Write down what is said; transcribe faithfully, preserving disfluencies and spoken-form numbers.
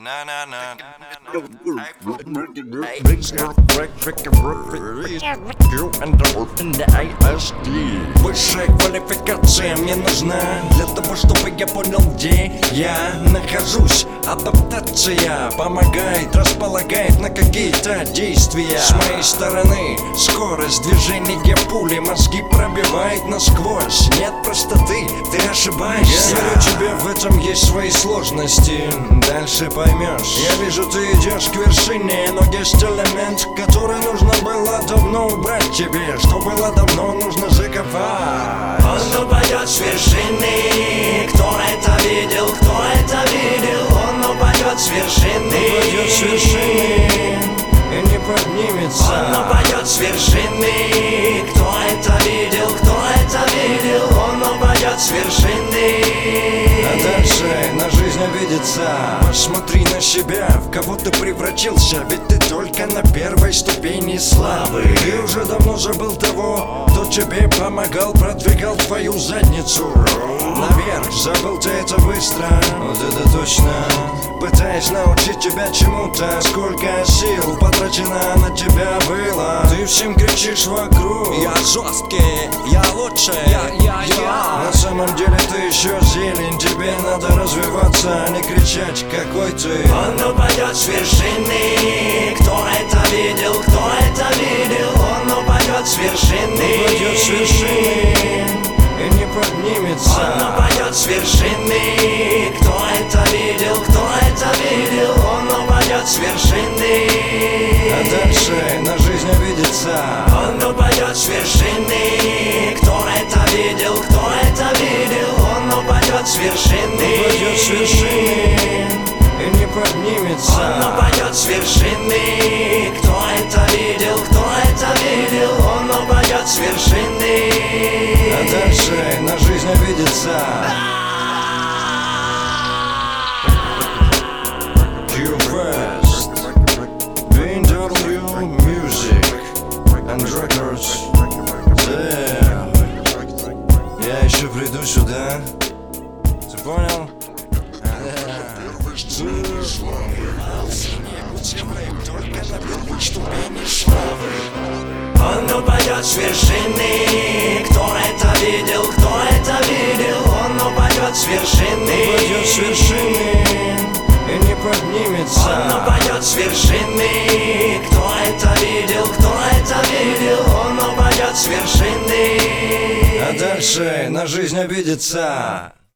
Na na na. Высшая квалификация мне нужна для того, чтобы я понял, где я нахожусь. Адаптация помогает, располагает на какие-то действия. С моей стороны скорость движения пули мозги пробивает насквозь. Нет простоты, ты ошибаешься. Я верю, тебе в этом есть свои сложности. Дальше поймешь. Я вижу, ты идешь к вершине, но есть элемент, который нужно было давно убрать тебе. Что было давно, нужно заковать. Он упадет с вершины. Кто это видел, кто это видел? Он упадет с вершины. Упадет с вершины и не поднимется. Он упадет с вершины. Кто это видел, кто это видел? Он упадет с вершины. А дальше на жизнь обидится. Посмотри на себя, в кого ты превратился. Ведь ты только на первой ступени славы. Ты уже давно забыл того, кто тебе помогал, продвигал твою задницу наверх. Забыл ты это быстро, вот это точно. Пытаясь научить тебя чему-то, сколько сил потрачено на тебя было. Ты всем кричишь вокруг: я жесткий, я лучше, я, я, я. На самом деле ты еще зелень. Тебе надо развиваться, а не кричать, какой ты. Он упадет с вершины. Кто это видел, кто это видел? Он упадет с вершины. Упадет с вершины и не поднимется. Он упадет с вершины. Кто это видел, кто это видел? Он упадет с вершины. А дальше на жизнь обидится. Он упадет с вершины. Кто это видел, кто это видел? Он упадет с вершины. Упадет с вершины и не поднимется. Он упадет с вершины. Кто это видел, кто это видел? Он упадет с вершины. А дальше на жизнь обидится. Q-Fest, би эн дабл ю Music and Records. Yeah. Я еще приду сюда. Ты понял? Он упадет с вершины. Кто это видел, кто это видел? Он упадет с вершины. Упадет с вершины и не поднимется. Он упадет с вершины. Кто это видел, кто это видел? Он упадет с вершины. А дальше на жизнь обидится.